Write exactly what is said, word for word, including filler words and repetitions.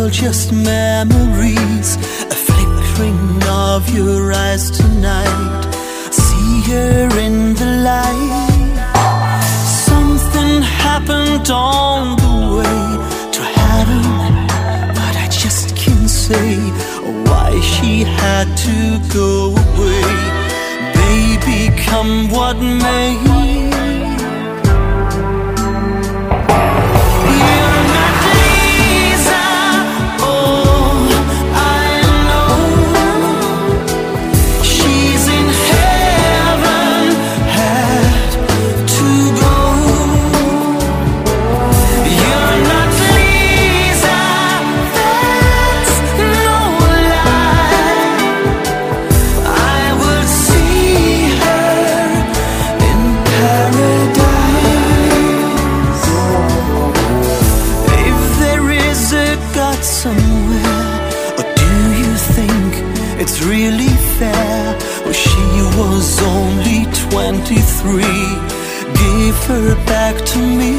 all just memories, a flickering of your eyes tonight. See her in the light. Something happened on the way to heaven, but I just can't say why she had to go away. Baby, come what may, really fair? Well, she was only twenty-three. Give her back to me.